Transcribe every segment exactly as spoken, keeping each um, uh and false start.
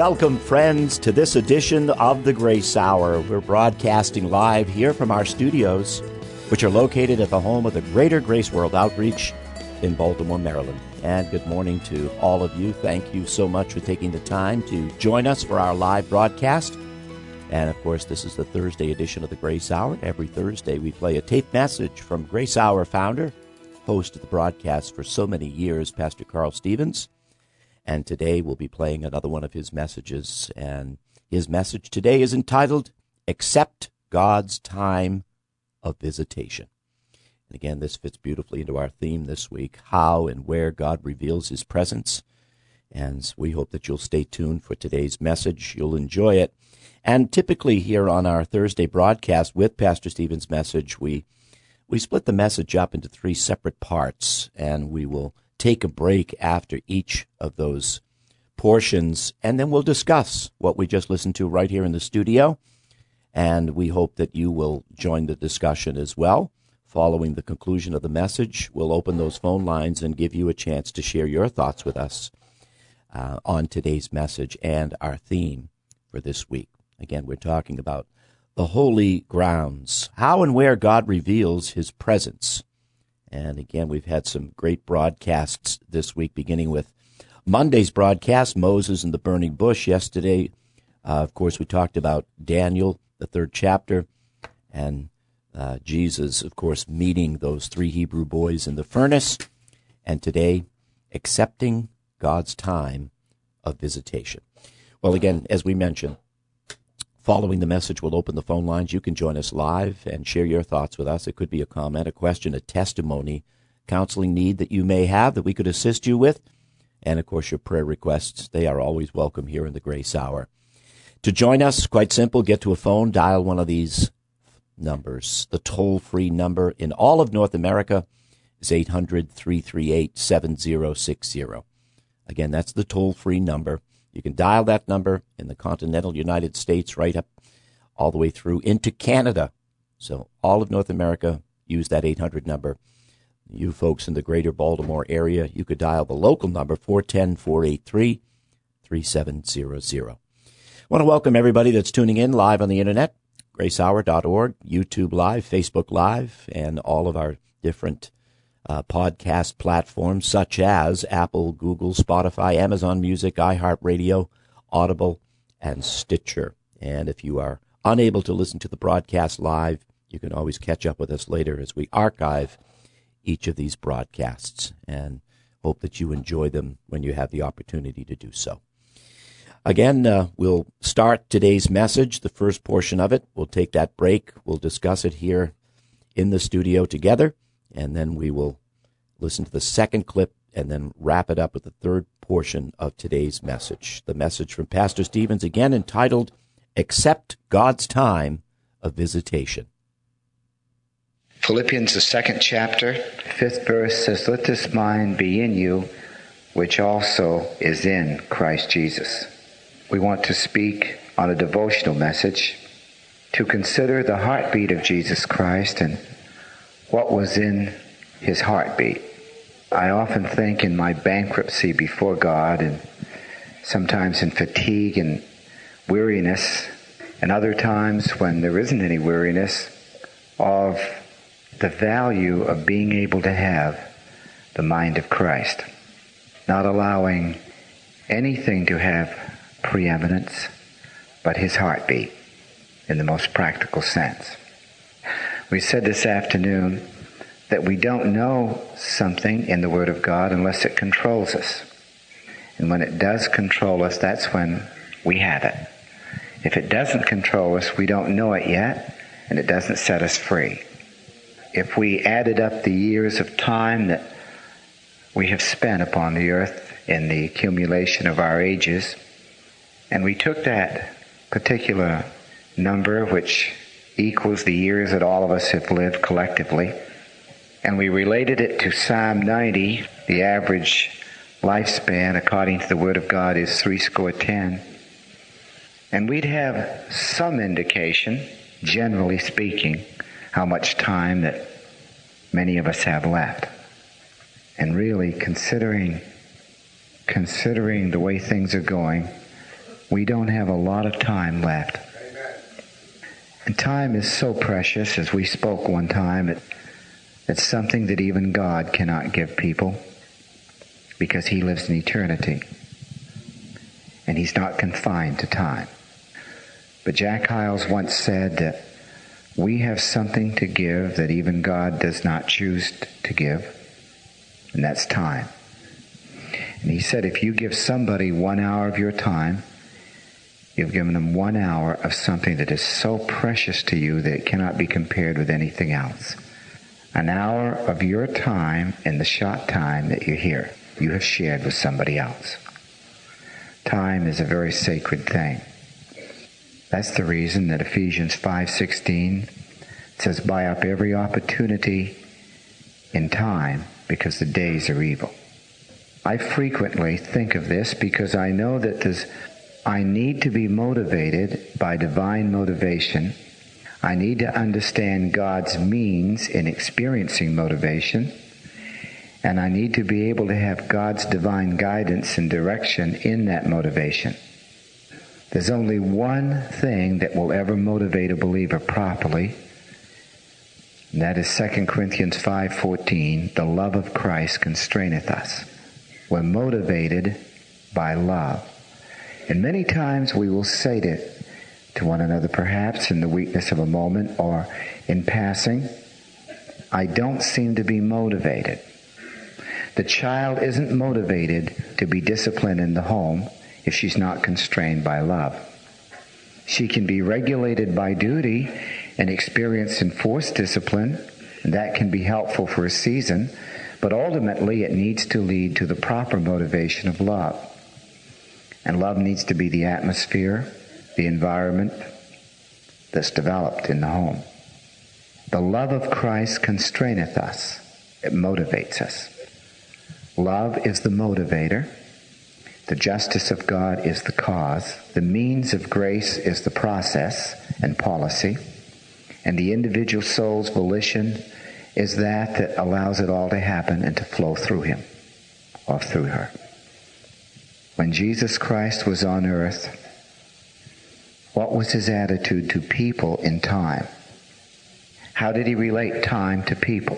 Welcome, friends, to this edition of the Grace Hour. We're broadcasting live here from our studios, which are located at the home of the Greater Grace World Outreach in Baltimore, Maryland. And good morning to all of you. Thank you so much for taking the time to join us for our live broadcast. And, of course, this is the Thursday edition of the Grace Hour. Every Thursday we play a taped message from Grace Hour founder, host of the broadcast for so many years, Pastor Carl Stevens. And today we'll be playing another one of his messages. And his message today is entitled, Accept God's Time of Visitation. And again, this fits beautifully into our theme this week, how and where God reveals his presence. And we hope that you'll stay tuned for today's message. You'll enjoy it. And typically here on our Thursday broadcast with Pastor Stevens' message, we we split the message up into three separate parts, and we will take a break after each of those portions, and then we'll discuss what we just listened to right here in the studio. And we hope that you will join the discussion as well. Following the conclusion of the message, we'll open those phone lines and give you a chance to share your thoughts with us uh, on today's message and our theme for this week. Again, we're talking about the holy grounds, how and where God reveals his presence. And again, we've had some great broadcasts this week, beginning with Monday's broadcast, Moses and the Burning Bush. Yesterday, uh, of course, we talked about Daniel, the third chapter, and uh, Jesus, of course, meeting those three Hebrew boys in the furnace. And today, accepting God's time of visitation. Well, again, as we mentioned, following the message, we'll open the phone lines. You can join us live and share your thoughts with us. It could be a comment, a question, a testimony, counseling need that you may have that we could assist you with. And, of course, your prayer requests, they are always welcome here in the Grace Hour. To join us, quite simple, get to a phone, dial one of these numbers. The toll-free number in all of North America is eight hundred, three three eight, seven zero six zero. Again, that's the toll-free number. You can dial that number in the continental United States right up all the way through into Canada. So all of North America, use that eight hundred number. You folks in the greater Baltimore area, you could dial the local number, four one zero, four eight three, three seven zero zero. I want to welcome everybody that's tuning in live on the Internet, grace hour dot org, YouTube Live, Facebook Live, and all of our different Uh, podcast platforms such as Apple, Google, Spotify, Amazon Music, iHeartRadio, Audible, and Stitcher. And if you are unable to listen to the broadcast live, you can always catch up with us later as we archive each of these broadcasts, and hope that you enjoy them when you have the opportunity to do so. Again, uh, we'll start today's message, the first portion of it. We'll take that break. We'll discuss it here in the studio together. And then we will listen to the second clip and then wrap it up with the third portion of today's message. The message from Pastor Stevens, again entitled, Accept God's Time of Visitation. Philippians, the second chapter, fifth verse says, Let this mind be in you, which also is in Christ Jesus. We want to speak on a devotional message to consider the heartbeat of Jesus Christ and what was in his heartbeat. I often think in my bankruptcy before God, and sometimes in fatigue and weariness, and other times when there isn't any weariness, of the value of being able to have the mind of Christ, not allowing anything to have preeminence but his heartbeat in the most practical sense. We said this afternoon that we don't know something in the Word of God unless it controls us. And when it does control us, that's when we have it. If it doesn't control us, we don't know it yet, and it doesn't set us free. If we added up the years of time that we have spent upon the earth in the accumulation of our ages, and we took that particular number, which equals the years that all of us have lived collectively, and we related it to Psalm ninety, the average lifespan according to the Word of God is three score ten, and we'd have some indication, generally speaking, how much time that many of us have left. And really considering considering the way things are going, we don't have a lot of time left. And time is so precious, as we spoke one time, it, it's something that even God cannot give people, because he lives in eternity. And he's not confined to time. But Jack Hyles once said that we have something to give that even God does not choose to give, and that's time. And he said, if you give somebody one hour of your time, you've given them one hour of something that is so precious to you that it cannot be compared with anything else. An hour of your time in the short time that you're here, you have shared with somebody else. Time is a very sacred thing. That's the reason that Ephesians five sixteen says, buy up every opportunity in time, because the days are evil. I frequently think of this because I know that there's, I need to be motivated by divine motivation. I need to understand God's means in experiencing motivation. And I need to be able to have God's divine guidance and direction in that motivation. There's only one thing that will ever motivate a believer properly, and that is Second Corinthians five fourteen, the love of Christ constraineth us. We're motivated by love. And many times we will say to, to one another, perhaps in the weakness of a moment or in passing, I don't seem to be motivated. The child isn't motivated to be disciplined in the home if she's not constrained by love. She can be regulated by duty and experience enforced discipline, and that can be helpful for a season, but ultimately it needs to lead to the proper motivation of love. And love needs to be the atmosphere, the environment that's developed in the home. The love of Christ constraineth us. It motivates us. Love is the motivator. The justice of God is the cause. The means of grace is the process and policy. And the individual soul's volition is that that allows it all to happen and to flow through him or through her. When Jesus Christ was on earth, what was his attitude to people in time? How did he relate time to people?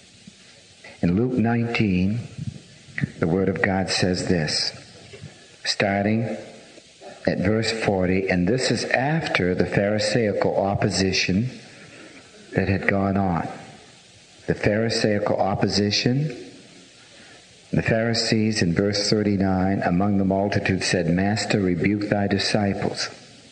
In Luke nineteen, the Word of God says this, starting at verse forty, and this is after the Pharisaical opposition that had gone on. The Pharisaical opposition, the Pharisees in verse thirty-nine, among the multitude said, Master, rebuke thy disciples.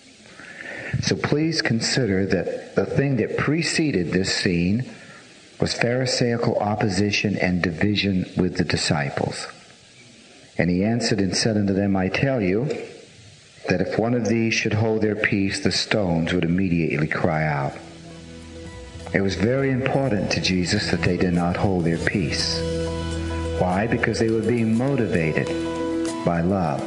So please consider that the thing that preceded this scene was Pharisaical opposition and division with the disciples. And he answered and said unto them, I tell you that if one of these should hold their peace, the stones would immediately cry out. It was very important to Jesus that they did not hold their peace. Why? Because they were being motivated by love.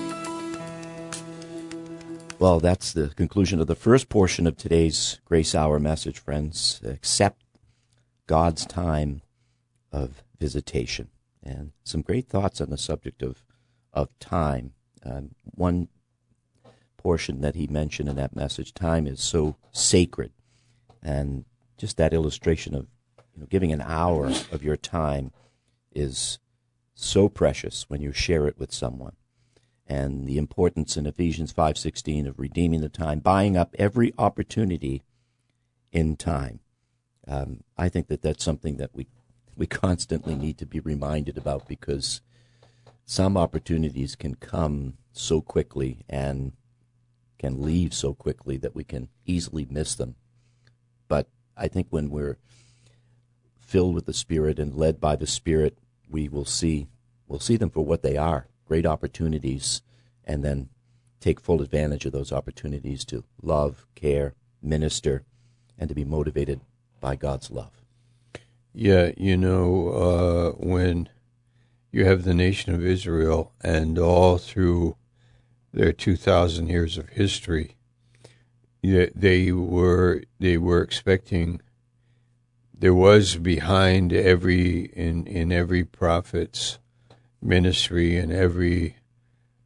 Well, that's the conclusion of the first portion of today's Grace Hour message, friends. Accept God's time of visitation. And some great thoughts on the subject of, of time. Um, one portion that he mentioned in that message, time is so sacred. And just that illustration of you know, giving an hour of your time is so precious when you share it with someone. And the importance in Ephesians five sixteen of redeeming the time, buying up every opportunity in time. Um, I think that that's something that we we constantly need to be reminded about, because some opportunities can come so quickly and can leave so quickly that we can easily miss them. But I think when we're filled with the Spirit and led by the Spirit, we will see we'll see them for what they are, great opportunities, and then take full advantage of those opportunities to love, care, minister, and to be motivated by God's love. Yeah, you know, uh, when you have the nation of Israel and all through their two thousand years of history, they were they were expecting, there was behind every, in, in every prophet's ministry and every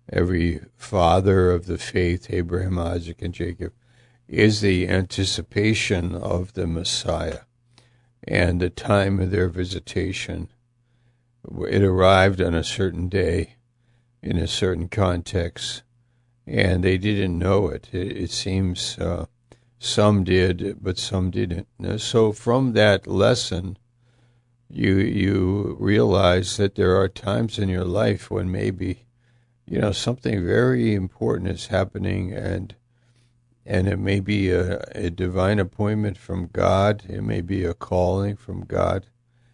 every father of the faith, Abraham, Isaac, and Jacob, is the anticipation of the Messiah and the time of their visitation. It arrived on a certain day in a certain context, and they didn't know it. It, it seems uh, some did, but some didn't. So from that lesson, you you realize that there are times in your life when maybe, you know, something very important is happening, and and it may be a, a divine appointment from God. It may be a calling from God.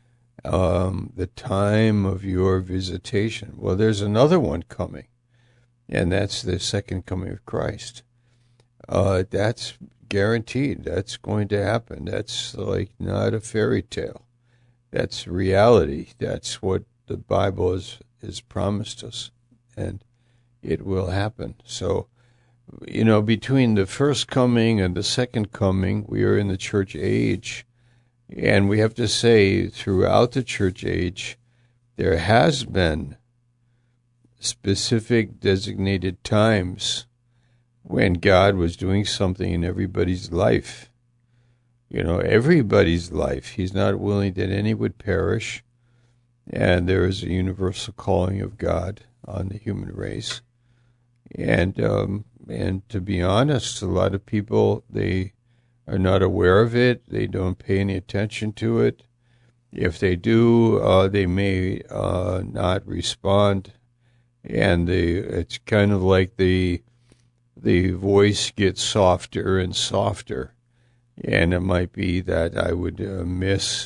Um, the time of your visitation. Well, there's another one coming, and that's the second coming of Christ. Uh, that's guaranteed. That's going to happen. That's like not a fairy tale. That's reality. That's what the Bible has, has promised us, and it will happen. So, you know, between the first coming and the second coming, we are in the church age. And we have to say, throughout the church age, there has been specific designated times when God was doing something in everybody's life. You know, everybody's life. He's not willing that any would perish. And there is a universal calling of God on the human race. And, um, and to be honest, a lot of people, they are not aware of it. They don't pay any attention to it. If they do, uh, they may uh, not respond, and they, it's kind of like the the voice gets softer and softer, and it might be that I would uh, miss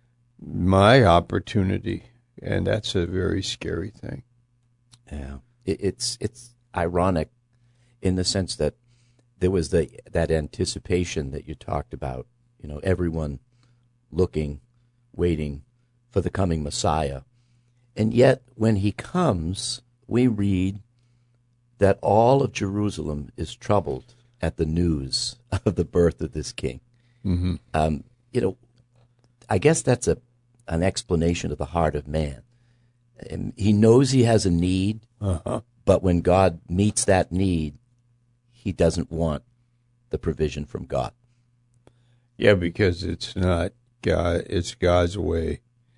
my opportunity, and that's a very scary thing. Yeah, it, it's it's ironic in the sense that there was the that anticipation that you talked about, you know, everyone looking, waiting for the coming Messiah. And yet, when he comes, we read that all of Jerusalem is troubled at the news of the birth of this king. Mm-hmm. Um, you know, I guess that's a an explanation of the heart of man. And he knows he has a need, uh-huh. but when God meets that need, he doesn't want the provision from God. Yeah, because it's not God, it's God's way,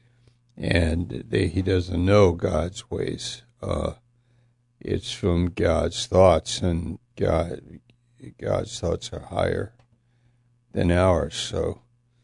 and they, he doesn't know God's ways. Uh, it's from God's thoughts, and God, God's thoughts are higher than ours. So,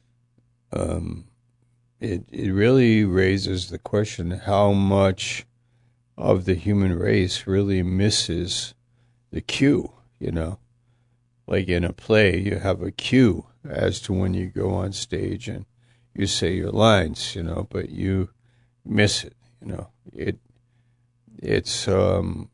um, it it really raises the question: how much of the human race really misses the cue? You know, like in a play, you have a cue as to when you go on stage and you say your lines, you know, but you miss it, you know. It it's um,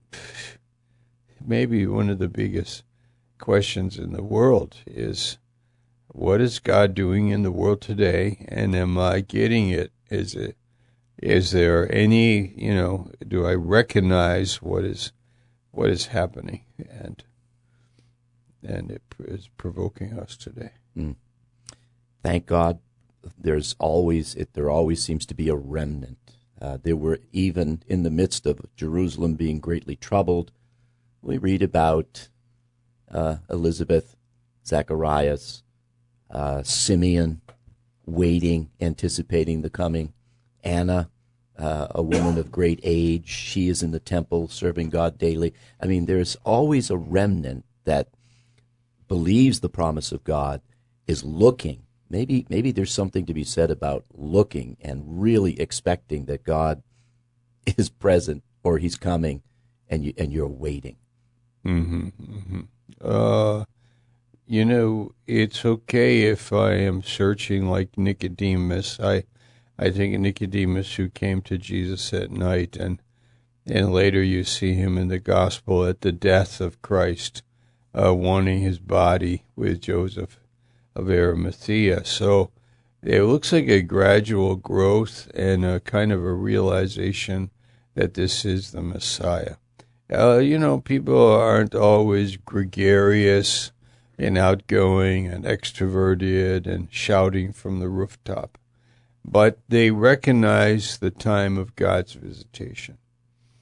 maybe one of the biggest questions in the world is, what is God doing in the world today, and am I getting it? Is it is there any, you know, do I recognize what is what is happening, and and it is provoking us today. Mm. Thank God, there's always it. There always seems to be a remnant. Uh, there were, even in the midst of Jerusalem being greatly troubled, we read about uh, Elizabeth, Zacharias, uh, Simeon, waiting, anticipating the coming. Anna, Uh, a woman of great age. She is in the temple serving God daily. I mean, there's always a remnant that believes the promise of God, is looking. Maybe maybe there's something to be said about looking and really expecting that God is present or he's coming, and, you, and you're waiting. Mm-hmm, mm-hmm. Uh, you know, it's okay if I am searching like Nicodemus. I I think Nicodemus, who came to Jesus at night, and and later you see him in the gospel at the death of Christ, uh, wanting his body with Joseph of Arimathea. So it looks like a gradual growth and a kind of a realization that this is the Messiah. Uh, you know, people aren't always gregarious and outgoing and extroverted and shouting from the rooftop, but they recognize the time of God's visitation.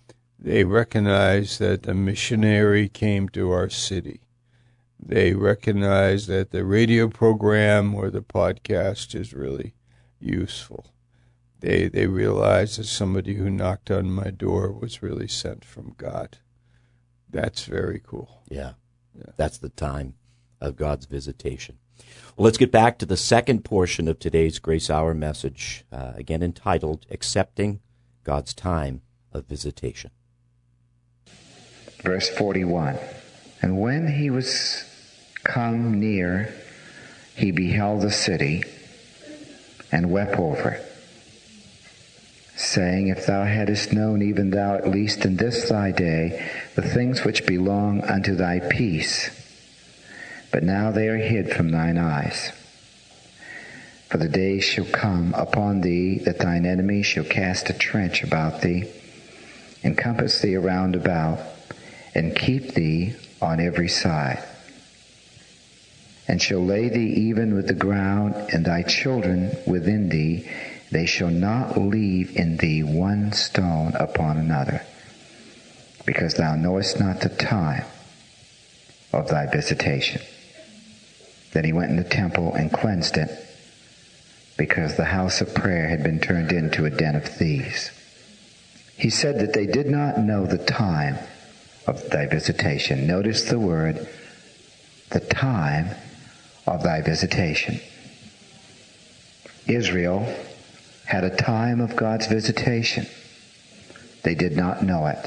They recognize that the missionary came to our city. They recognize that the radio program or the podcast is really useful. They they realize that somebody who knocked on my door was really sent from God. That's very cool. Yeah, yeah. That's the time of God's visitation. Well, let's get back to the second portion of today's Grace Hour message, uh, again entitled, Accepting God's Time of Visitation. Verse forty-one, and when he was come near, he beheld the city, and wept over it, saying, if thou hadst known, even thou at least in this thy day, the things which belong unto thy peace, but now they are hid from thine eyes. For the days shall come upon thee that thine enemies shall cast a trench about thee, encompass thee around about, and keep thee on every side, and shall lay thee even with the ground, and thy children within thee. They shall not leave in thee one stone upon another, because thou knowest not the time of thy visitation. Then he went in the temple and cleansed it, because the house of prayer had been turned into a den of thieves. He said that they did not know the time of thy visitation. Notice the word, the time of thy visitation. Israel had a time of God's visitation. They did not know it.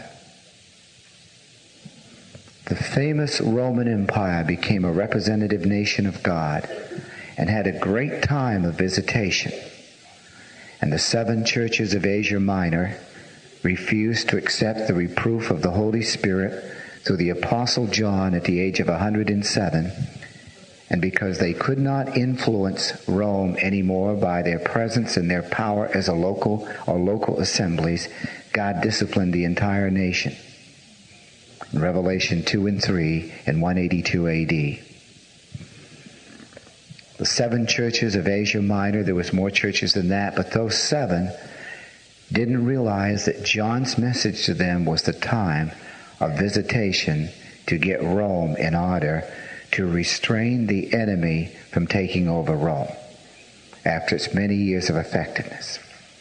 The famous Roman Empire became a representative nation of God and had a great time of visitation. And the seven churches of Asia Minor refused to accept the reproof of the Holy Spirit through the Apostle John at the age of one hundred seven, and because they could not influence Rome anymore by their presence and their power as a local or local assemblies, God disciplined the entire nation. In Revelation two and three in one eighty-two A D. The seven churches of Asia Minor, there was more churches than that, but those seven didn't realize that John's message to them was the time of visitation to get Rome in order to restrain the enemy from taking over Rome after its many years of effectiveness.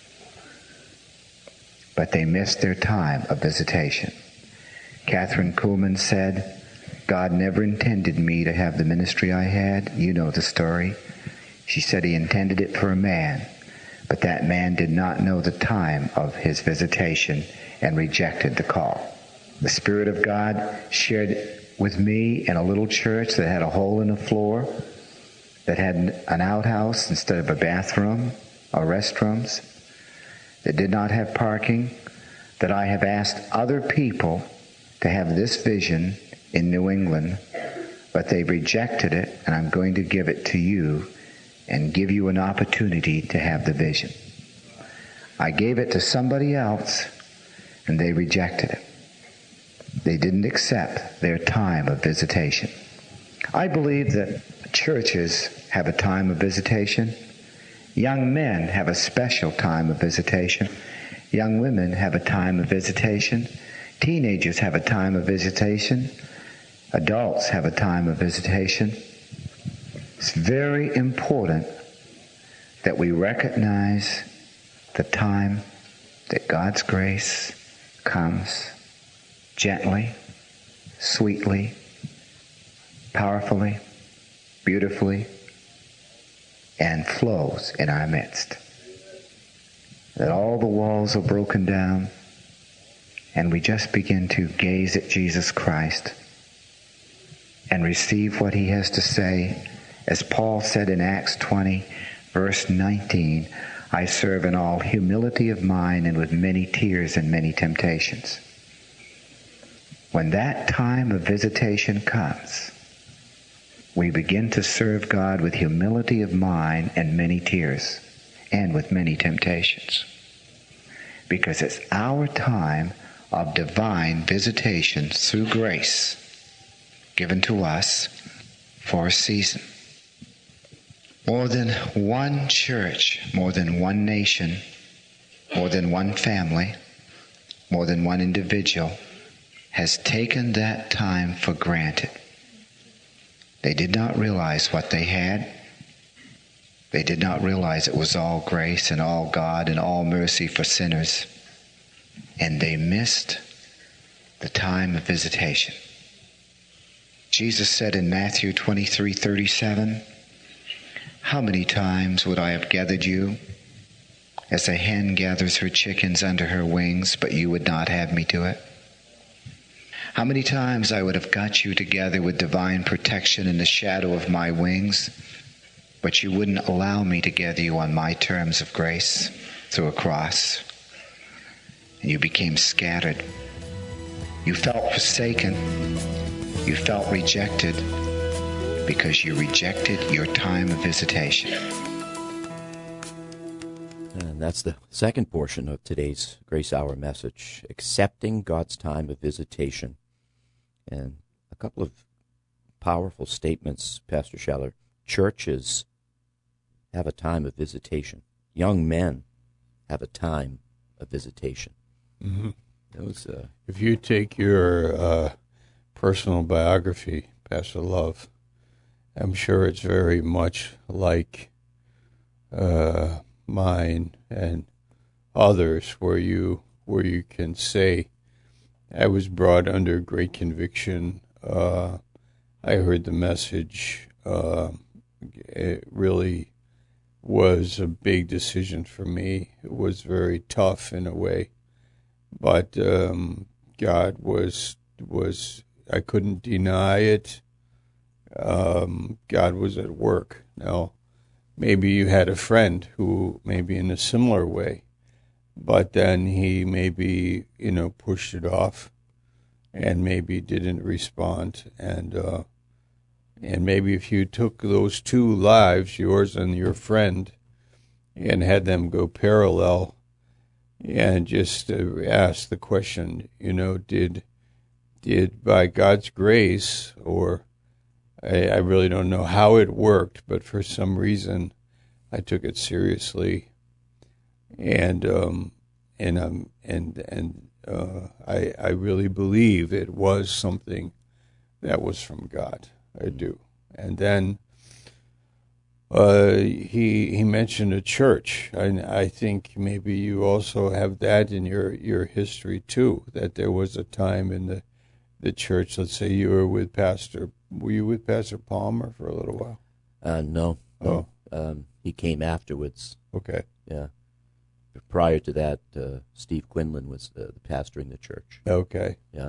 But they missed their time of visitation. Catherine Kuhlman said, God never intended me to have the ministry I had. You know the story. She said he intended it for a man, but that man did not know the time of his visitation and rejected the call. The Spirit of God shared with me in a little church that had a hole in the floor, that had an outhouse instead of a bathroom or restrooms, that did not have parking, that I have asked other people to have this vision in New England, but they rejected it, and I'm going to give it to you and give you an opportunity to have the vision. I gave it to somebody else, and they rejected it. They didn't accept their time of visitation. I believe that churches have a time of visitation. Young men have a special time of visitation. Young women have a time of visitation. Teenagers have a time of visitation. Adults have a time of visitation. It's very important that we recognize the time that God's grace comes gently, sweetly, powerfully, beautifully, and flows in our midst. That all the walls are broken down, and we just begin to gaze at Jesus Christ and receive what he has to say. As Paul said in Acts twenty, verse nineteen, I serve in all humility of mind and with many tears and many temptations. When that time of visitation comes, we begin to serve God with humility of mind and many tears and with many temptations. Because it's our time of divine visitation through grace given to us for a season. More than one church, more than one nation, more than one family, more than one individual, has taken that time for granted. They did not realize what they had. They did not realize it was all grace and all God and all mercy for sinners. And they missed the time of visitation. Jesus said in Matthew twenty-three thirty-seven, "How many times would I have gathered you as a hen gathers her chickens under her wings, but you would not have me do it? How many times I would have got you together with divine protection in the shadow of my wings, but you wouldn't allow me to gather you on my terms of grace through a cross. And you became scattered. You felt forsaken. You felt rejected because you rejected your time of visitation." And that's the second portion of today's Grace Hour message, accepting God's time of visitation. And a couple of powerful statements, Pastor Scheller. Churches have a time of visitation. Young men have a time of visitation. Mm-hmm. Those, uh, if you take your uh, personal biography, Pastor Love, I'm sure it's very much like uh, mine and others, where you where you can say, I was brought under great conviction. Uh, I heard the message. Uh, it really was a big decision for me. It was very tough in a way, but um, God was was I couldn't deny it. Um, God was at work. Now, maybe you had a friend who maybe in a similar way, but then he maybe, you know, pushed it off and maybe didn't respond. And uh, and maybe if you took those two lives, yours and your friend, and had them go parallel and just uh, ask the question, you know, did did by God's grace, or I, I really don't know how it worked, but for some reason I took it seriously, and um, and um, and and uh, I I really believe it was something that was from God. I do. And then uh, he he mentioned a church, and I think maybe you also have that in your your history too. That there was a time in the the church. Let's say you were with Pastor. Were you with Pastor Palmer for a little while? uh, no. Oh, Um, he came afterwards. okay. Yeah. Prior to that, uh, Steve Quinlan was uh, the pastor in the church. Okay. Yeah.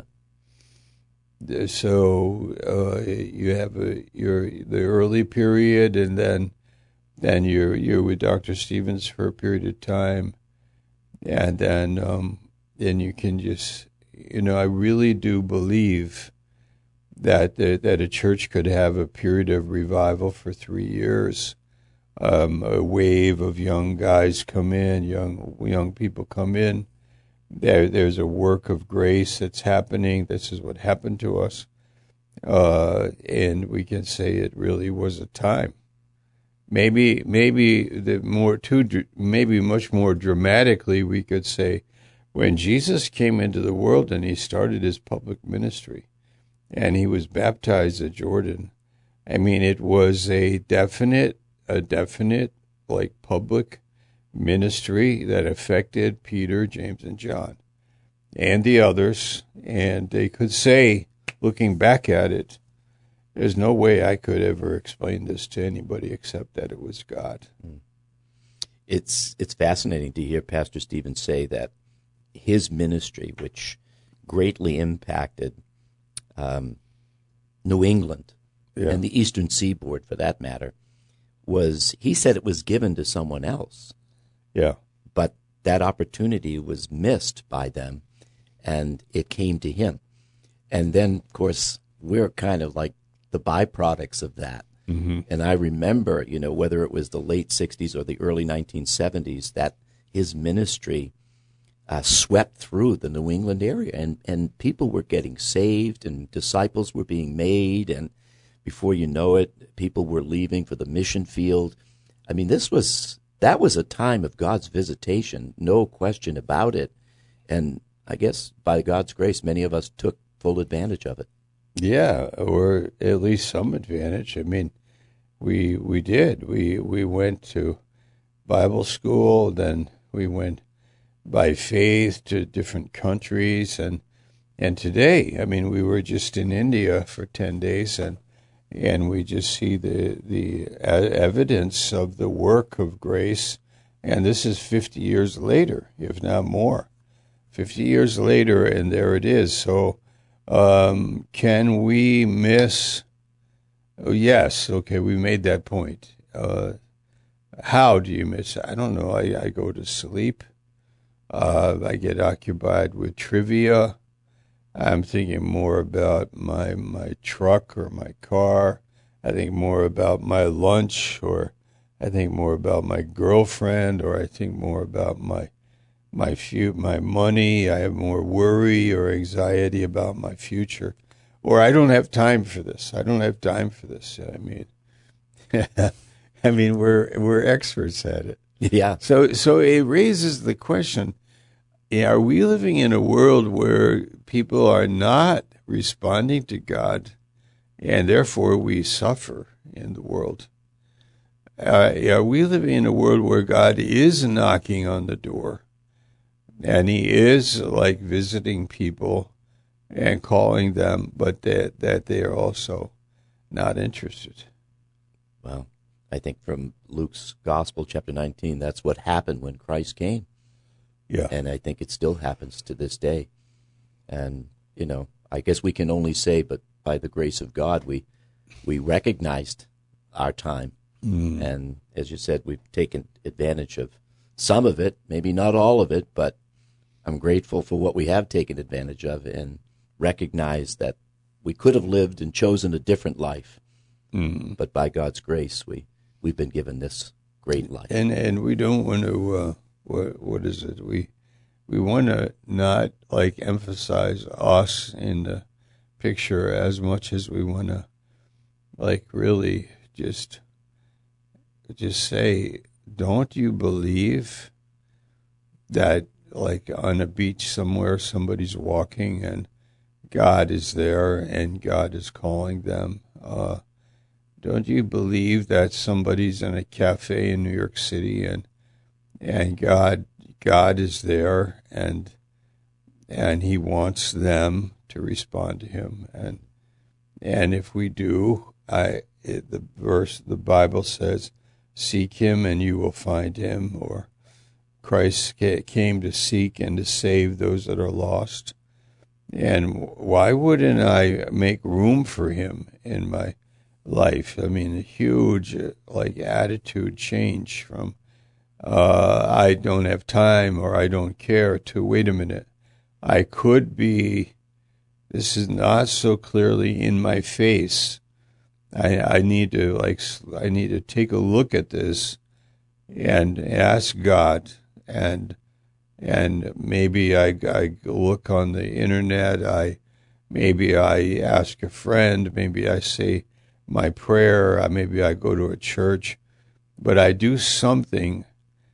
So uh, you have a, your the early period, and then then you're you're with Doctor Stevens for a period of time, and then um, then you can just, you know, I really do believe that that, that a church could have a period of revival for three years. Um, a wave of young guys come in, young young people come in. There, there's a work of grace that's happening. This is what happened to us, uh, and we can say it really was a time. Maybe, maybe the more too, maybe much more dramatically, we could say, when Jesus came into the world and he started his public ministry, and he was baptized at Jordan. I mean, it was a definite, a definite, like public ministry that affected Peter, James, and John, and the others. And they could say, looking back at it, there's no way I could ever explain this to anybody except that it was God. It's it's fascinating to hear Pastor Stevens say that his ministry, which greatly impacted um, New England Yeah. and the Eastern Seaboard, for that matter, was, he said it was given to someone else. Yeah. But that opportunity was missed by them, and it came to him. And then, of course, we're kind of like the byproducts of that. Mm-hmm. And I remember, you know, whether it was the late sixties or the early nineteen seventies, that his ministry uh, swept through the New England area, and, and people were getting saved, and disciples were being made, and before you know it, people were leaving for the mission field. I mean, this was... that was a time of God's visitation, no question about it. And I guess by God's grace, many of us took full advantage of it. Yeah, or at least some advantage. I mean, we we did. We we went to Bible school, then we went by faith to different countries, and and today, I mean, we were just in India for ten days, and and we just see the the evidence of the work of grace, and this is fifty years later, if not more, fifty years later, and there it is. So, um, can we miss? Oh, yes, okay, we made that point. Uh, how do you miss? I don't know. I, I go to sleep. Uh, I get occupied with trivia. I'm thinking more about my my truck or my car. I think more about my lunch, or I think more about my girlfriend, or I think more about my my few my money. I have more worry or anxiety about my future, or I don't have time for this. I don't have time for this. I mean, I mean we're we're experts at it. Yeah. So so it raises the question. Are we living in a world where people are not responding to God, and therefore we suffer in the world? Uh, are we living in a world where God is knocking on the door, and he is like visiting people and calling them, but that, that they are also not interested? Well, I think from Luke's Gospel, chapter nineteen, that's what happened when Christ came. Yeah. And I think it still happens to this day. And, you know, I guess we can only say, but by the grace of God, we we recognized our time. Mm. And as you said, we've taken advantage of some of it, maybe not all of it, but I'm grateful for what we have taken advantage of and recognize that we could have lived and chosen a different life. Mm. But by God's grace, we, we've been given this great life. And and we don't want to... Uh... What what is it? We we want to not like emphasize us in the picture as much as we want to like really just just say, don't you believe that like on a beach somewhere somebody's walking and God is there and God is calling them? Uh, don't you believe that somebody's in a cafe in New York City and And God, God is there, and and He wants them to respond to Him, and and if we do, I it, the verse the Bible says, "Seek Him, and you will find Him," or Christ came to seek and to save those that are lost. And why wouldn't I make room for Him in my life? I mean, a huge like attitude change from. Uh, I don't have time, or I don't care, to wait a minute. I could be, this is not so clearly in my face. I, I need to like, I need to take a look at this and ask God, and, and maybe I, I look on the internet. I, maybe I ask a friend, maybe I say my prayer, maybe I go to a church, but I do something.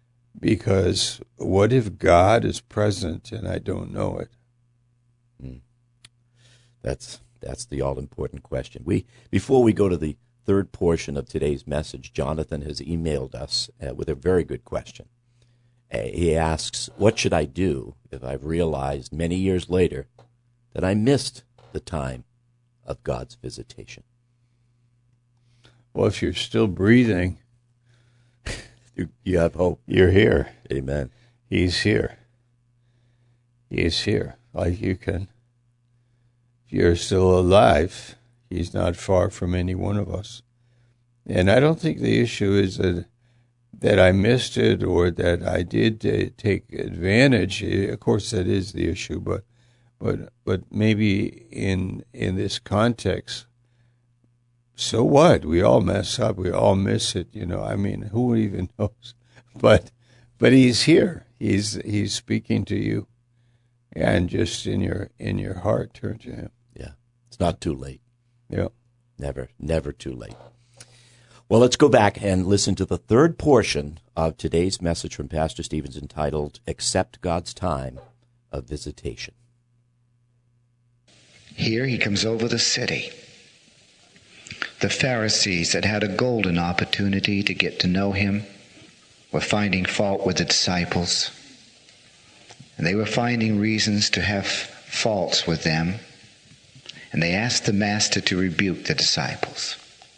Because what if God is present and I don't know it? Mm. That's that's the all-important question. We before we go to the third portion of today's message, Jonathan has emailed us uh, with a very good question. Uh, he asks, what should I do if I've realized many years later that I missed the time of God's visitation? Well, if you're still breathing... You, you have hope. You're here. Amen. He's here. He's here. Like you can. If you're still alive, he's not far from any one of us. And I don't think the issue is that that I missed it or that I did uh, take advantage. Of course, that is the issue. But but but maybe in in this context. So what? We all mess up. We all miss it. You know, I mean, who even knows? But, but he's here. He's he's speaking to you, and just in your in your heart, turn to him. Yeah, it's not too late. Yeah, never, never too late. Well, let's go back and listen to the third portion of today's message from Pastor Stevens, entitled "Accept God's Time," of visitation. Here he comes over the city. The Pharisees that had a golden opportunity to get to know him were finding fault with the disciples. And they were finding reasons to have faults with them. And they asked the Master to rebuke the disciples.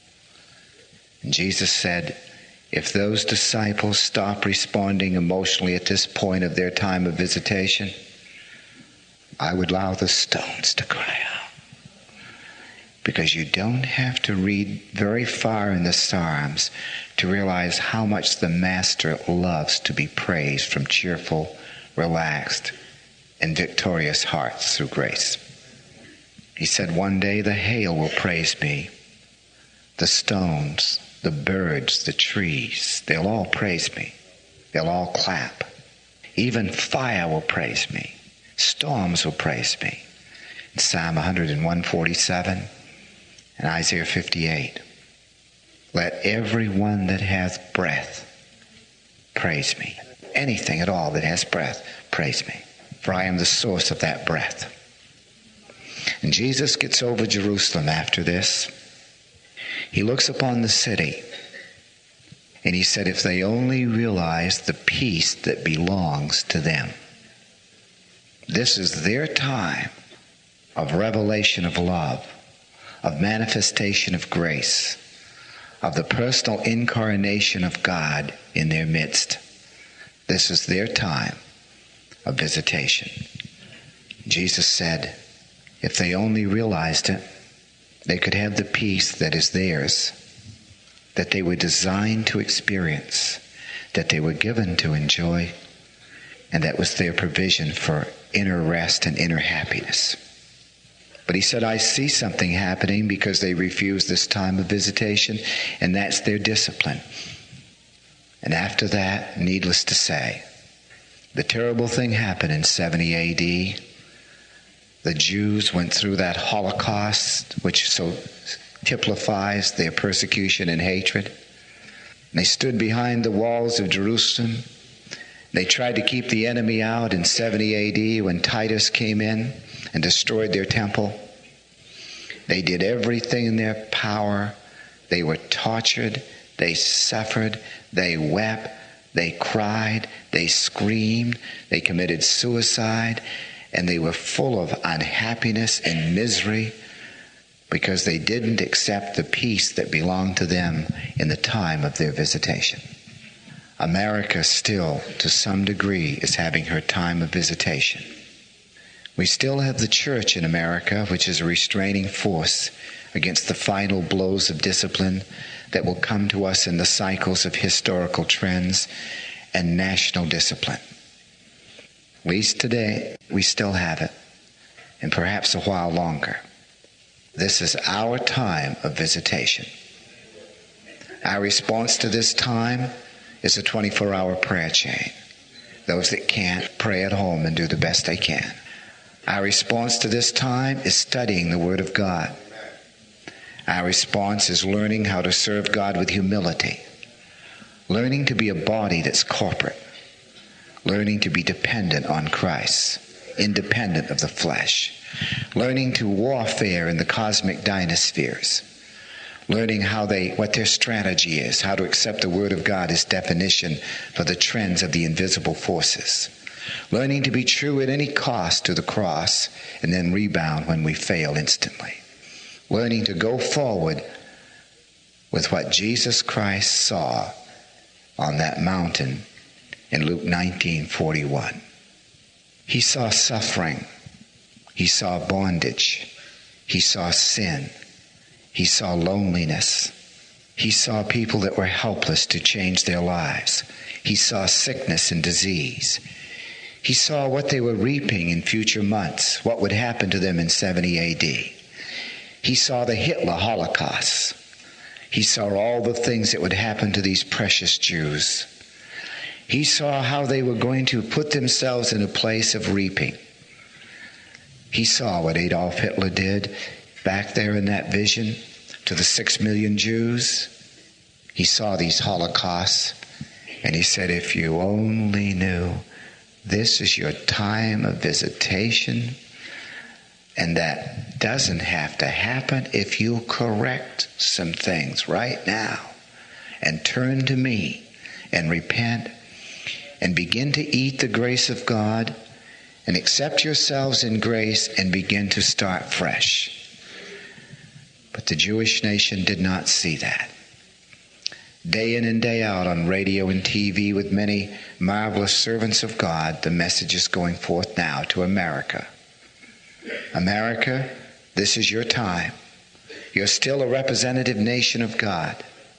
And Jesus said, if those disciples stop responding emotionally at this point of their time of visitation, I would allow the stones to cry out. Because you don't have to read very far in the Psalms to realize how much the Master loves to be praised from cheerful, relaxed, and victorious hearts through grace. He said, one day the hail will praise me, the stones, the birds, the trees, they'll all praise me. They'll all clap. Even fire will praise me. Storms will praise me. In Psalm one one forty-seven and Isaiah fifty-eight. Let everyone that hath breath praise me. Anything at all that has breath, praise me. For I am the source of that breath. And Jesus gets over Jerusalem after this. He looks upon the city and he said, if they only realize the peace that belongs to them. This is their time of revelation of love, of manifestation of grace, of the personal incarnation of God in their midst. This is their time of visitation. Jesus said, if they only realized it, they could have the peace that is theirs, that they were designed to experience, that they were given to enjoy, and that was their provision for inner rest and inner happiness. But he said, I see something happening because they refuse this time of visitation, and that's their discipline. And after that, needless to say, the terrible thing happened in seventy A D. The Jews went through that Holocaust, which so typifies their persecution and hatred. And they stood behind the walls of Jerusalem. They tried to keep the enemy out in seventy A D when Titus came in and destroyed their temple. They did everything in their power. They were tortured. They suffered. They wept. They cried. They screamed. They committed suicide. And they were full of unhappiness and misery because they didn't accept the peace that belonged to them in the time of their visitation. America still, to some degree, is having her time of visitation. We still have the church in America, which is a restraining force against the final blows of discipline that will come to us in the cycles of historical trends and national discipline. At least today, we still have it, and perhaps a while longer. This is our time of visitation. Our response to this time is a twenty-four hour prayer chain. Those that can't, pray at home and do the best they can. Our response to this time is studying the Word of God. Our response is learning how to serve God with humility, learning to be a body that's corporate, learning to be dependent on Christ, independent of the flesh, learning to warfare in the cosmic dynaspheres, learning how they, what their strategy is, how to accept the Word of God as definition for the trends of the invisible forces, learning to be true at any cost to the cross and then rebound when we fail instantly, learning to go forward with what Jesus Christ saw on that mountain in Luke nineteen forty-one. He saw suffering. He saw bondage. He saw sin. He saw loneliness. He saw people that were helpless to change their lives. He saw sickness and disease. He saw what they were reaping in future months, what would happen to them in seventy A D. He saw the Hitler Holocaust. He saw all the things that would happen to these precious Jews. He saw how they were going to put themselves in a place of reaping. He saw what Adolf Hitler did back there in that vision to the six million Jews. He saw these holocausts, and he said, if you only knew this is your time of visitation, and that doesn't have to happen if you correct some things right now and turn to me and repent and begin to eat the grace of God and accept yourselves in grace and begin to start fresh. But the Jewish nation did not see that. Day in and day out on radio and T V with many marvelous servants of God, the message is going forth now to America. America, this is your time. You're still a representative nation of God.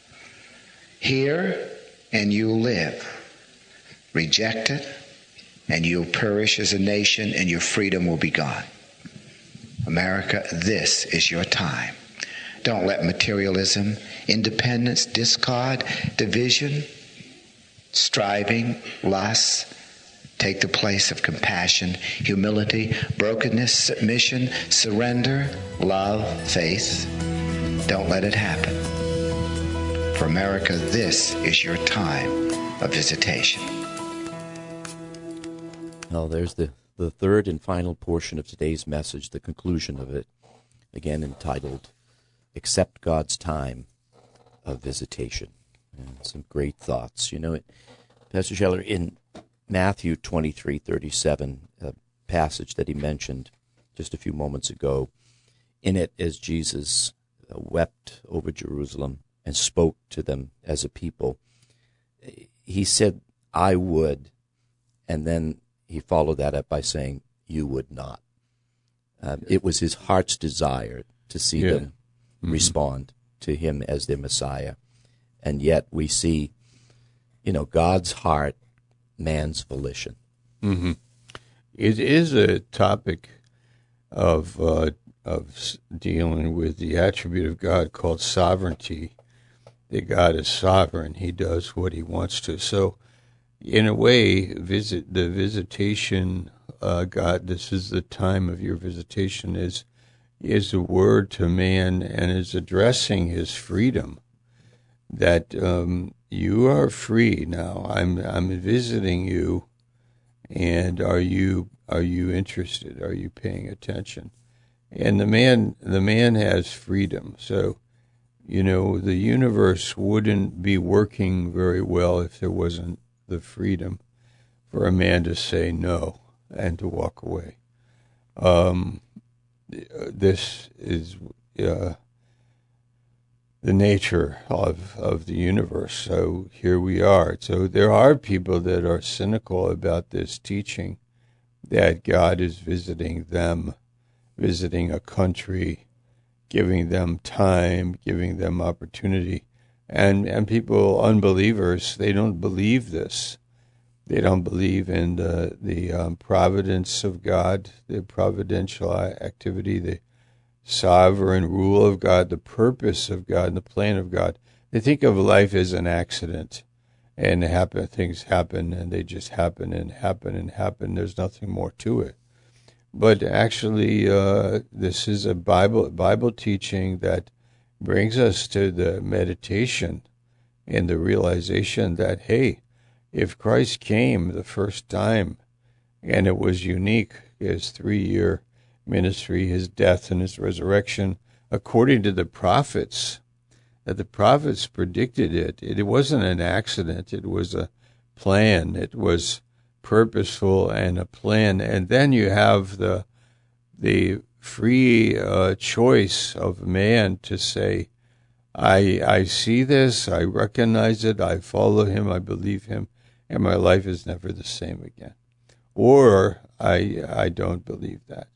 Hear and you'll live. Reject it and you'll perish as a nation and your freedom will be gone. America, this is your time. Don't let materialism, independence, discord, division, striving, lust take the place of compassion, humility, brokenness, submission, surrender, love, faith. Don't let it happen. For America, this is your time of visitation. Well, there's the, the third and final portion of today's message, the conclusion of it, again entitled, Accept God's Time of Visitation. And some great thoughts. You know, it, Pastor Scheller, in Matthew twenty-three thirty-seven, a passage that he mentioned just a few moments ago, in it as Jesus uh, wept over Jerusalem and spoke to them as a people, he said, I would, and then he followed that up by saying, you would not. Uh, it was his heart's desire to see yeah. them mm-hmm. respond to him as their Messiah. And yet we see, you know, God's heart, man's volition. Mm-hmm. It is a topic of uh, of dealing with the attribute of God called sovereignty. That God is sovereign; He does what He wants to. So, in a way, visit the visitation. Uh, God, this is the time of your visitation. Is is a word to man and is addressing his freedom. That um, you are free now. I'm I'm visiting you, and are you are you interested? Are you paying attention? And the man the man has freedom. So, you know, the universe wouldn't be working very well if there wasn't the freedom for a man to say no and to walk away. Um, this is uh, the nature of of the universe. So here we are. So there are people that are cynical about this teaching that God is visiting them, visiting a country, giving them time, giving them opportunity. And and people, unbelievers, they don't believe this. They don't believe in the, the um, providence of God, the providential activity, the sovereign rule of God, the purpose of God, and the plan of God. They think of life as an accident, and happen, things happen, and they just happen and happen and happen. There's nothing more to it. But actually, uh, this is a Bible Bible teaching that brings us to the meditation and the realization that, hey, if Christ came the first time, and it was unique, his three-year ministry, his death and his resurrection, according to the prophets, that the prophets predicted it. It wasn't an accident. It was a plan. It was purposeful and a plan. And then you have the the free uh, choice of man to say, I I see this, I recognize it, I follow him, I believe him, and my life is never the same again. Or I I don't believe that.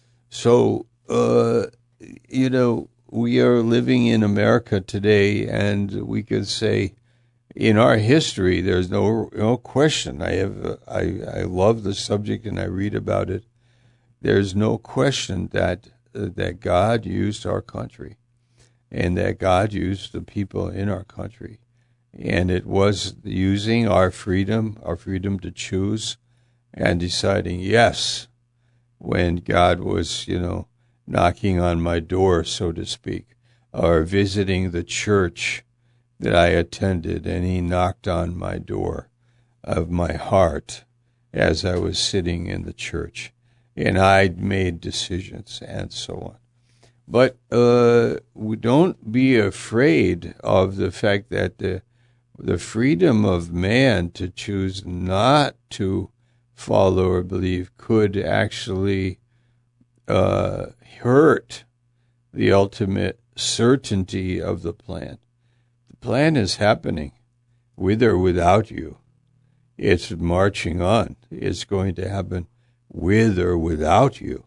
So, uh, you know, we are living in America today, and we could say, in our history, there's no no question. I have uh, I I love the subject, and I read about it. There's no question that uh, that God used our country, and that God used the people in our country, and it was using our freedom, our freedom to choose, and deciding yes, when God was, you know, knocking on my door, so to speak, or visiting the church that I attended, and he knocked on my door of my heart, as I was sitting in the church, and I'd made decisions and so on. But uh, we don't be afraid of the fact that the the freedom of man to choose not to follow or believe could actually uh, hurt the ultimate certainty of the plan. The plan is happening, with or without you. It's marching on. It's going to happen with or without you.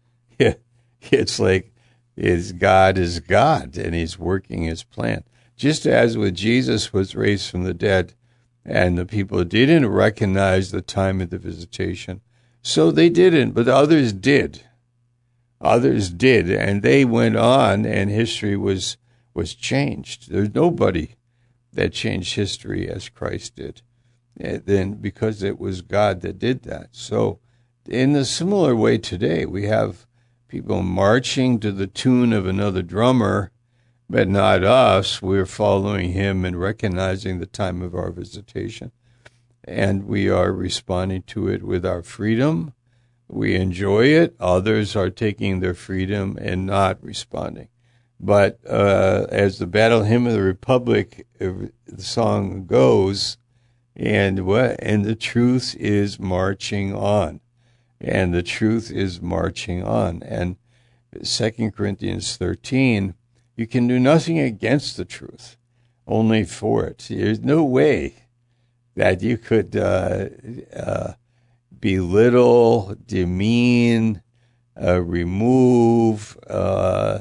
It's like it's God is God, and he's working his plan. Just as with Jesus was raised from the dead, and the people didn't recognize the time of the visitation, so they didn't, but others did. Others did, and they went on, and history was was changed. There's nobody that changed history as Christ did, and then because it was God that did that. So in a similar way today, we have people marching to the tune of another drummer, but not us. We're following him and recognizing the time of our visitation. And we are responding to it with our freedom. We enjoy it. Others are taking their freedom and not responding. But uh, as the Battle Hymn of the Republic, uh, the song goes, and what? And the truth is marching on. And the truth is marching on. And Second Corinthians thirteen, you can do nothing against the truth, only for it. There's no way that you could uh, uh, belittle, demean, uh, remove, uh,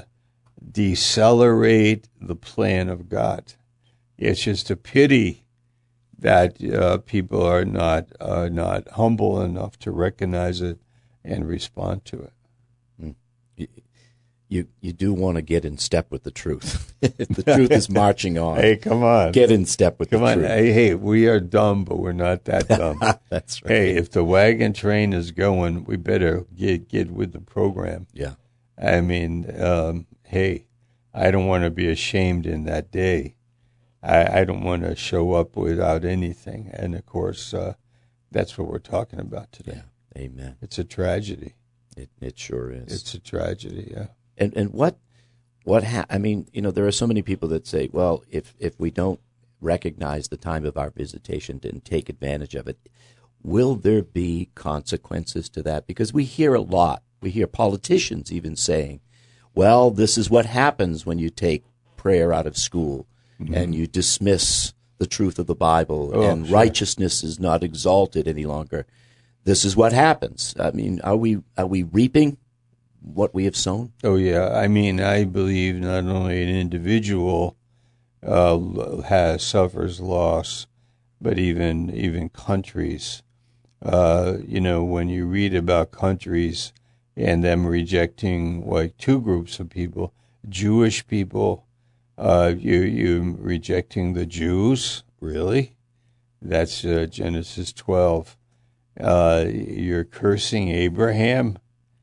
decelerate the plan of God. It's just a pity that uh, people are not are not humble enough to recognize it and respond to it. You, you, you do want to get in step with the truth. The truth is marching on. Hey, come on. Get in step with come the on. truth. Hey, hey, we are dumb, but we're not that dumb. That's right. Hey, if the wagon train is going, we better get get with the program. Yeah. I mean, um, hey, I don't want to be ashamed in that day. I, I don't want to show up without anything. And, of course, uh, that's what we're talking about today. Yeah. Amen. It's a tragedy. It it sure is. It's a tragedy, yeah. And and what what ha- I mean, you know, there are so many people that say, well, if if we don't recognize the time of our visitation and take advantage of it, will there be consequences to that? Because we hear a lot. We hear politicians even saying, well, this is what happens when you take prayer out of school mm-hmm. and you dismiss the truth of the Bible oh, and sure. righteousness is not exalted any longer. This is what happens. I mean, are we are we reaping what we have sown? Oh, yeah. I mean, I believe not only an individual uh, has suffers loss, but even even countries. Uh, you know, when you read about countries and them rejecting like two groups of people, Jewish people, uh, you you rejecting the Jews, really? That's uh, Genesis twelve. Uh, you're cursing Abraham.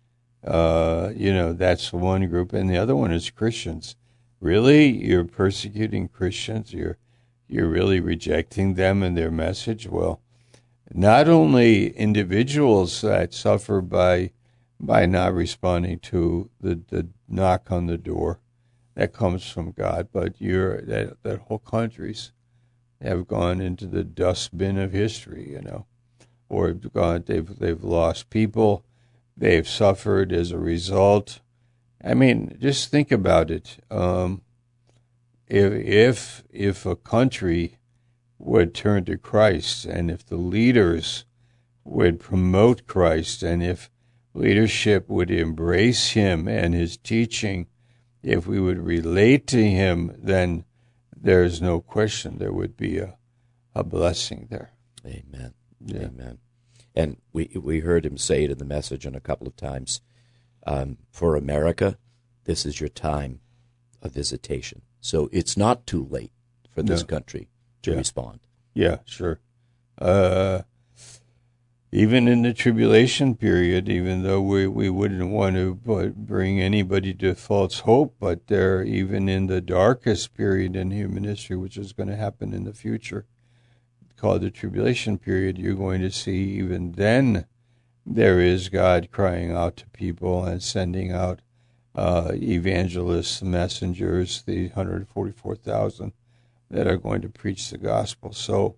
Uh, you know, that's one group, and the other one is Christians. Really, you're persecuting Christians? You're you're really rejecting them and their message? Well, not only individuals that suffer by by not responding to the, the knock on the door that comes from God, but you're that that whole countries have gone into the dustbin of history, you know, or gone they've they've lost people. They've suffered as a result. I mean, just think about it. Um, if if if a country would turn to Christ, and if the leaders would promote Christ, and if leadership would embrace him and his teaching, if we would relate to him, then there's no question there would be a, a blessing there. Amen. Yeah. Amen. And we we heard him say it in the message and a couple of times. Um, for America, this is your time of visitation. So it's not too late for this No. country to Yeah. respond. Yeah, sure. Uh, even in the tribulation period, even though we, we wouldn't want to bring anybody to false hope, but there, even in the darkest period in human history, which is going to happen in the future, called the tribulation period, you're going to see even then there is God crying out to people and sending out uh, evangelists, messengers, the one hundred forty-four thousand that are going to preach the gospel. So,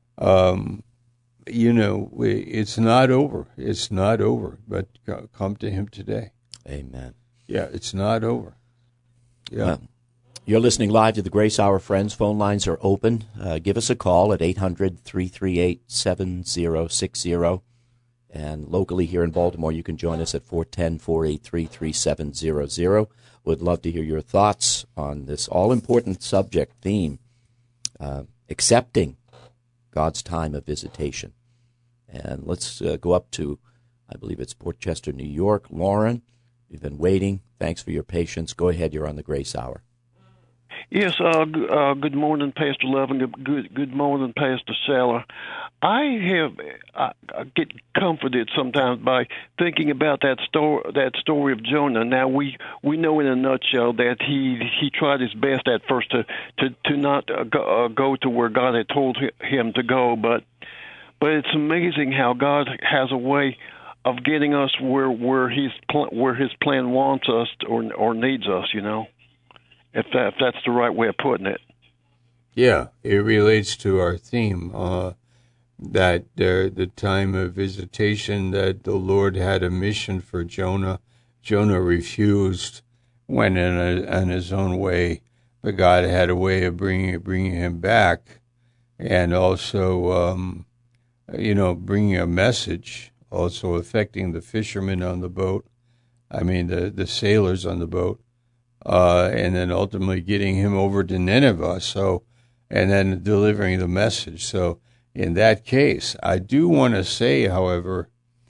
um, you know, we, it's not over. It's not over, but come to him today. Amen. Yeah, it's not over. Yeah. Well, you're listening live to the Grace Hour, friends. Phone lines are open. Uh, give us a call at eight hundred, three three eight, seven zero six zero. And locally here in Baltimore, you can join us at four one zero, four eight three, three seven zero zero. Would love to hear your thoughts on this all-important subject theme, uh, accepting God's time of visitation. And let's uh, go up to, I believe it's Port Chester, New York. Lauren, you've been waiting. Thanks for your patience. Go ahead. You're on the Grace Hour. Yes, uh, g- uh, good morning, Pastor Levin. Good, good, good morning, Pastor Saller. I have I, I get comforted sometimes by thinking about that story, that story of Jonah. Now we, we know in a nutshell that he he tried his best at first to to to not uh, go, uh, go to where God had told him to go, but but it's amazing how God has a way of getting us where where his pl- where his plan wants us to, or or needs us. You know. If, that, if that's the right way of putting it. Yeah, it relates to our theme, uh, that uh, the time of visitation, that the Lord had a mission for Jonah. Jonah refused, went in a, on his own way, but God had a way of bringing bringing him back, and also, um, you know, bringing a message, also affecting the fishermen on the boat. I mean, the, the sailors on the boat. Uh, and then ultimately getting him over to Nineveh, so, and then delivering the message. So in that case, I do want to say, however,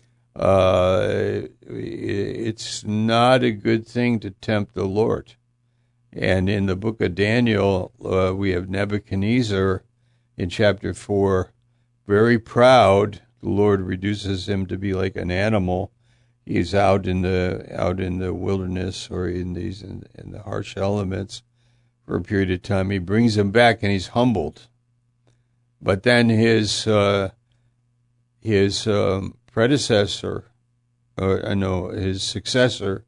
uh, it's not a good thing to tempt the Lord. And in the book of Daniel, uh, we have Nebuchadnezzar in chapter four, very proud. The Lord reduces him to be like an animal. He's out in the out in the wilderness or in these in, in the harsh elements for a period of time. He brings him back, and he's humbled. But then his uh, his um, predecessor, or I know his successor,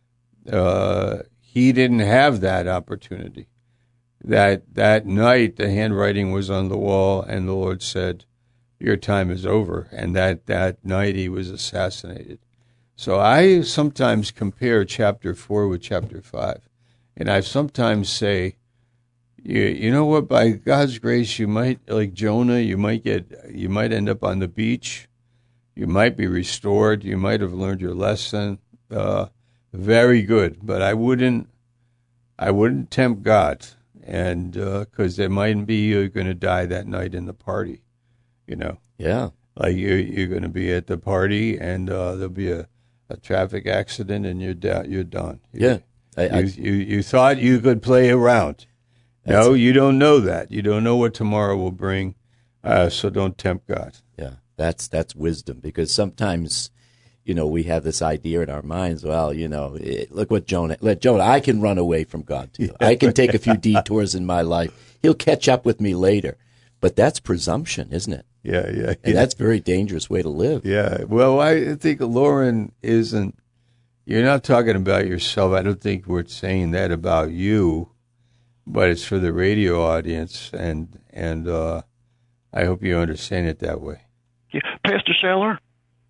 uh, he didn't have that opportunity. That that night, the handwriting was on the wall, and the Lord said, "Your time is over." And that that night, he was assassinated. So I sometimes compare chapter four with chapter five, and I sometimes say, you, you know what, by God's grace, you might, like Jonah, you might get, you might end up on the beach, you might be restored, you might have learned your lesson, uh, very good, but I wouldn't, I wouldn't tempt God, and because uh, there might be you're going to die that night in the party, you know. Yeah. Like you're, you're going to be at the party, and uh, there'll be a a traffic accident, and you're da- you're done. You, yeah, I, I, you, you you thought you could play around. No, you don't know that. You don't know what tomorrow will bring. Uh, so don't tempt God. Yeah, that's that's wisdom, because sometimes, you know, we have this idea in our minds. Well, you know, it, look what Jonah. Let Jonah. I can run away from God too. I can take a few detours in my life. He'll catch up with me later. But that's presumption, isn't it? Yeah, yeah, yeah. And that's a very dangerous way to live. Yeah. Well, I think Lauren isn't, you're not talking about yourself. I don't think we're saying that about you, but it's for the radio audience, and and uh, I hope you understand it that way. Yeah. Pastor Saller?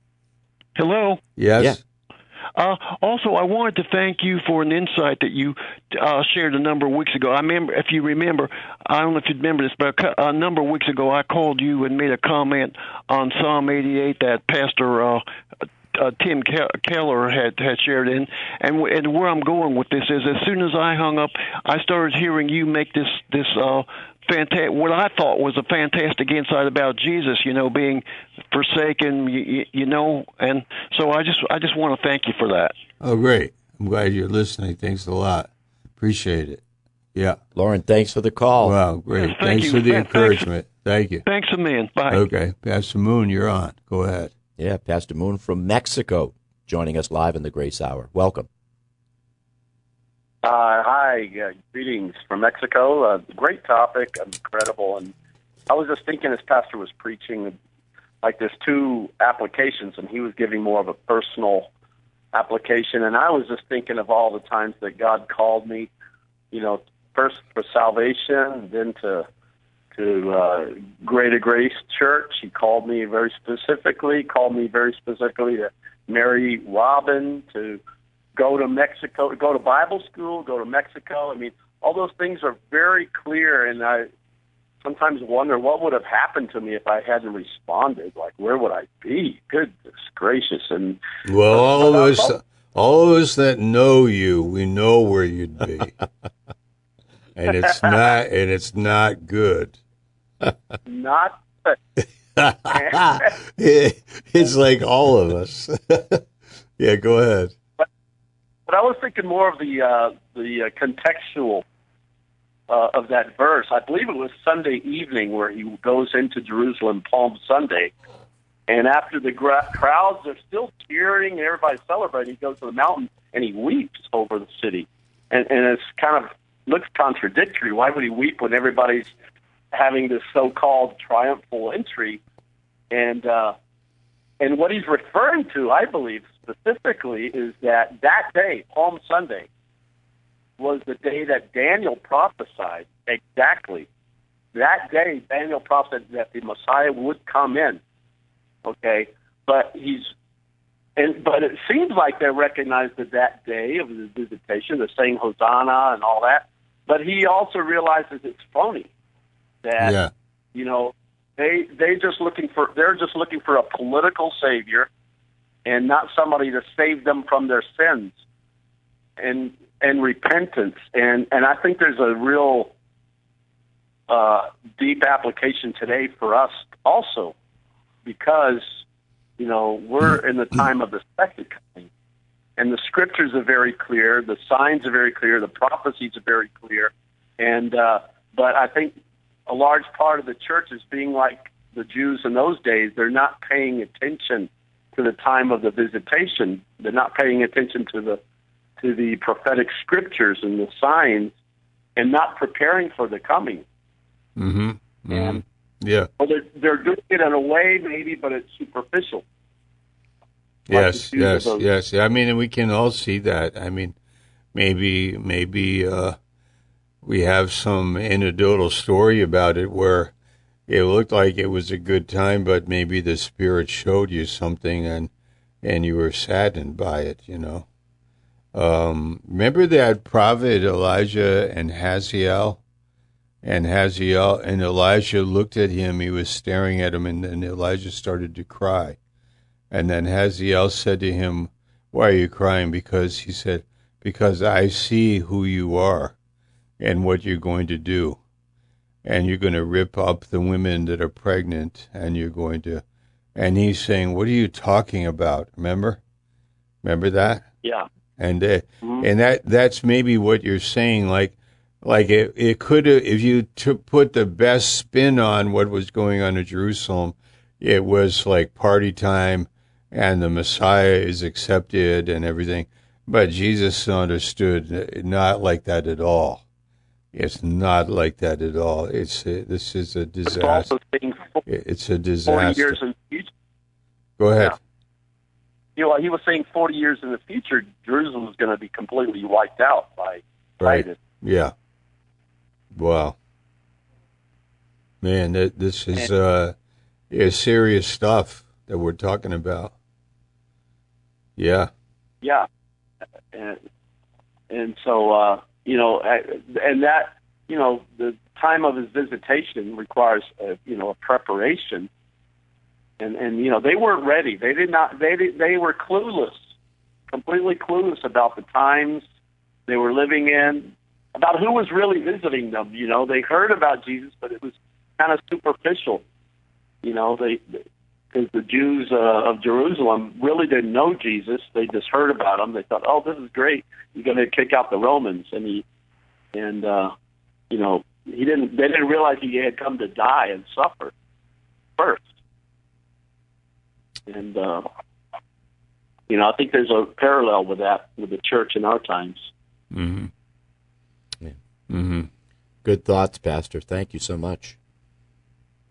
Hello? Yes? Yeah. Uh, also, I wanted to thank you for an insight that you uh, shared a number of weeks ago. I remember, if you remember, I don't know if you remember this, but a number of weeks ago I called you and made a comment on Psalm eighty-eight that Pastor uh, uh, Tim Ke- Keller had, had shared in. And, and where I'm going with this is, as soon as I hung up, I started hearing you make this this uh, fantastic, what I thought was a fantastic insight about Jesus, you know, being forsaken, you, you know, and so I just I just want to thank you for that. Oh, great. I'm glad you're listening. Thanks a lot. Appreciate it. Yeah. Lauren, thanks for the call. Wow, great. Yes, thank thanks you. for the Thanks. encouragement. Thank you. Thanks a million. Bye. Okay. Pastor Moon, you're on. Go ahead. Yeah, Pastor Moon from Mexico, joining us live in the Grace Hour. Welcome. Uh, hi, uh, greetings from Mexico. Uh, great topic, incredible, and I was just thinking as Pastor was preaching, like there's two applications, and he was giving more of a personal application, and I was just thinking of all the times that God called me, you know, first for salvation, then to to uh, Greater Grace Church. He called me very specifically, called me very specifically to marry Robin, to go to Mexico, to go to Bible school, go to Mexico. I mean, all those things are very clear, and I sometimes wonder what would have happened to me if I hadn't responded. Like, where would I be? Goodness gracious! And well, all of us, all of us that know you, we know where you'd be, and it's not, and it's not good. Not. It's like all of us. Yeah, go ahead. But, but I was thinking more of the uh, the uh, contextual uh, of that verse. I believe it was Sunday evening where he goes into Jerusalem, Palm Sunday, and after the gra- crowds are still cheering and everybody's celebrating, he goes to the mountain and he weeps over the city, and, and it's kind of looks contradictory. Why would he weep when everybody's having this so-called triumphal entry? And uh, and what he's referring to, I believe, specifically, is that that day, Palm Sunday, was the day that Daniel prophesied exactly. That day, Daniel prophesied that the Messiah would come in. Okay, but he's and but it seems like they recognized that that day of the visitation, the saying Hosanna and all that. But he also realizes it's phony. That yeah. you know. They they just looking for they're just looking for a political savior, and not somebody to save them from their sins, and and repentance. And and I think there's a real uh, deep application today for us also, because you know we're in the time of the second coming, and the scriptures are very clear, the signs are very clear, the prophecies are very clear, and uh, but I think a large part of the church is being like the Jews in those days. They're not paying attention to the time of the visitation. They're not paying attention to the to the prophetic scriptures and the signs, and not preparing for the coming. Mm-hmm. Mm-hmm. And yeah. well, they're they're doing it in a way, maybe, but it's superficial. Yes, Like yes, yes. I mean, and we can all see that. I mean, maybe, maybe. Uh, We have some anecdotal story about it where it looked like it was a good time, but maybe the Spirit showed you something and and you were saddened by it, you know. Um, remember that prophet Elijah and Hazael? And Hazael and Elijah looked at him. He was staring at him, and then Elijah started to cry. And then Hazael said to him, "Why are you crying?" Because he said, "Because I see who you are and what you're going to do. And you're going to rip up the women that are pregnant, and you're going to..." And he's saying, "What are you talking about?" Remember? Remember that? Yeah. And uh, Mm-hmm. and that that's maybe what you're saying. Like, like it, it could have, if you t- put the best spin on what was going on in Jerusalem, it was like party time, and the Messiah is accepted and everything. But Jesus understood not like that at all. It's not like that at all. It's a, this is a disaster. It's a disaster. Forty years in the future. Go ahead. Yeah. You know, he was saying forty years in the future, Jerusalem is going to be completely wiped out by Right. Titus. Yeah. Wow. Man, that, this is uh, is serious stuff that we're talking about. Yeah. Yeah. And, and so, uh, you know, and that, you know, the time of his visitation requires, a, you know, a preparation. And, and, you know, they weren't ready. They did not, they did, they were clueless, completely clueless about the times they were living in, about who was really visiting them. You know, they heard about Jesus, but it was kind of superficial. You know, they, because the Jews uh, of Jerusalem really didn't know Jesus. They just heard about him. They thought, "Oh, this is great. He's going to kick out the Romans." And he, and uh, you know, he didn't. They didn't realize he had come to die and suffer first. And uh, you know, I think there's a parallel with that with the church in our times. Mm-hmm. Yeah. Mm-hmm. Good thoughts, Pastor. Thank you so much.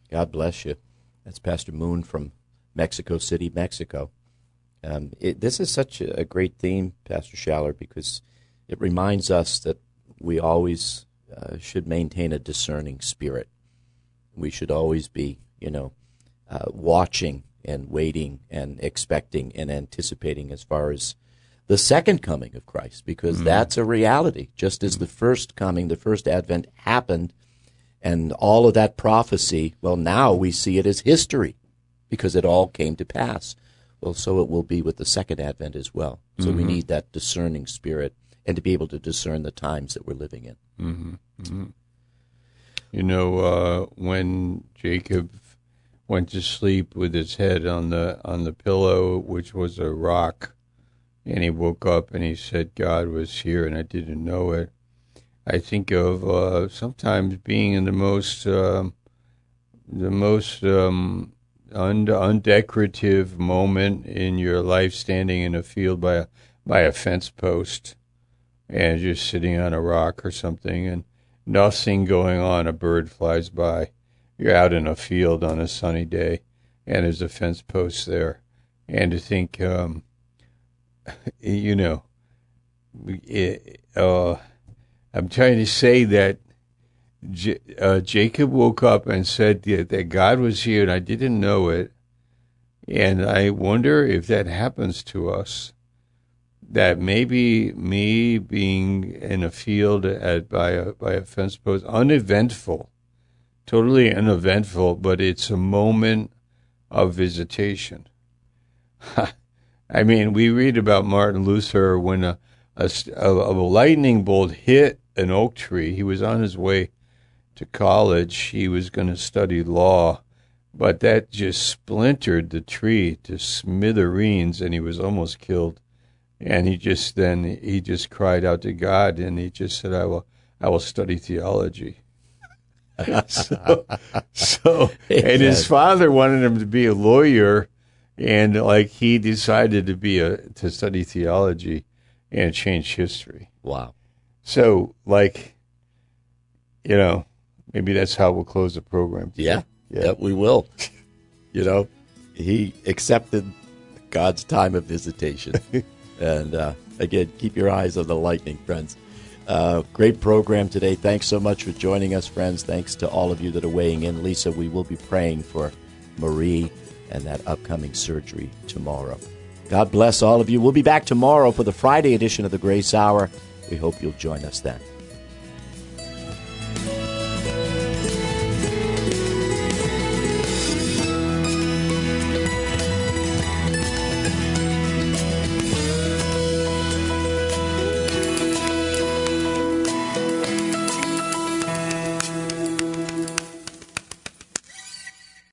God bless you. That's Pastor Moon from Mexico City, Mexico. Um, it, this is such a, a great theme, Pastor Schaller, because it reminds us that we always uh, should maintain a discerning spirit. We should always be, you know, uh, watching and waiting and expecting and anticipating as far as the second coming of Christ, because mm-hmm. that's a reality. Just as the first coming, the first advent happened, and all of that prophecy, well, now we see it as history because it all came to pass. Well, so it will be with the second advent as well. So mm-hmm. we need that discerning spirit and to be able to discern the times that we're living in. Mm-hmm. Mm-hmm. You know, uh, when Jacob went to sleep with his head on the on the pillow, which was a rock, and he woke up and he said, God was here and I didn't know it. I think of uh, sometimes being in the most, uh, the most um, un- undecorative moment in your life, standing in a field by a, by a fence post and just sitting on a rock or something and nothing going on. A bird flies by. You're out in a field on a sunny day and there's a fence post there. And to think, um, you know, it, uh, I'm trying to say that J- uh, Jacob woke up and said that, that God was here and I didn't know it. And I wonder if that happens to us, that maybe me being in a field at by a, by a fence post, uneventful, totally uneventful, but it's a moment of visitation. I mean, we read about Martin Luther when a, a, a lightning bolt hit an oak tree. He was on his way to college. He was going to study law, but that just splintered the tree to smithereens, and he was almost killed. And he just then he just cried out to God, and he just said, "I will, I will study theology." so, so and his father wanted him to be a lawyer, and like he decided to be a to study theology and change history. Wow. So, like, you know, maybe that's how we'll close the program today. Yeah, yeah, yeah, we will. You know, he accepted God's time of visitation. And, uh, again, keep your eyes on the lightning, friends. Uh, great program today. Thanks so much for joining us, friends. Thanks to all of you that are weighing in. Lisa, we will be praying for Marie and that upcoming surgery tomorrow. God bless all of you. We'll be back tomorrow for the Friday edition of the Grace Hour. We hope you'll join us then.